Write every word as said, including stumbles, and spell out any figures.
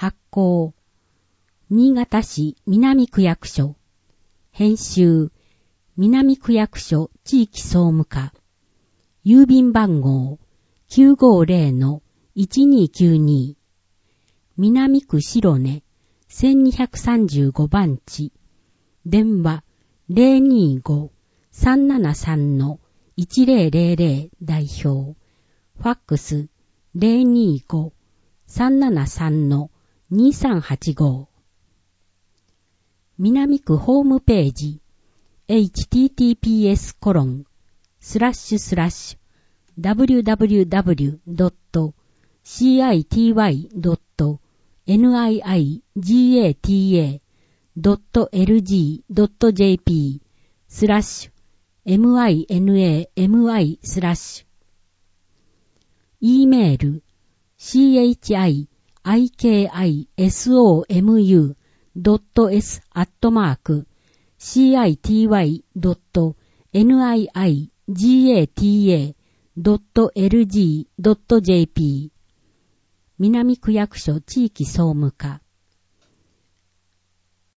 発行。新潟市南区役所。編集。南区役所地域総務課。郵便番号 きゅうごぜろのいちにきゅうに。南区白根せんにひゃくさんじゅうごばんち。電話 ゼロにご さんななさんのいちぜろぜろぜろ 代表。ファックス ゼロにご さんななさんのにさんはちご。南区ホームページ エイチティーティーピーエス コロンスラッシュスラッシュ ダブリューダブリューダブリュー ドット シーアイティーワイ ドット ニガタ ドット エルジー ドット ジェーピー スラッシュ minami スラッシュ E メール シーエイチアイアイケーアイエスオーエムユー ドット エス アットマーク シーアイティーワイ ドット ニガタ ドット エルジー ドット ジェーピー 南区役所地域総務課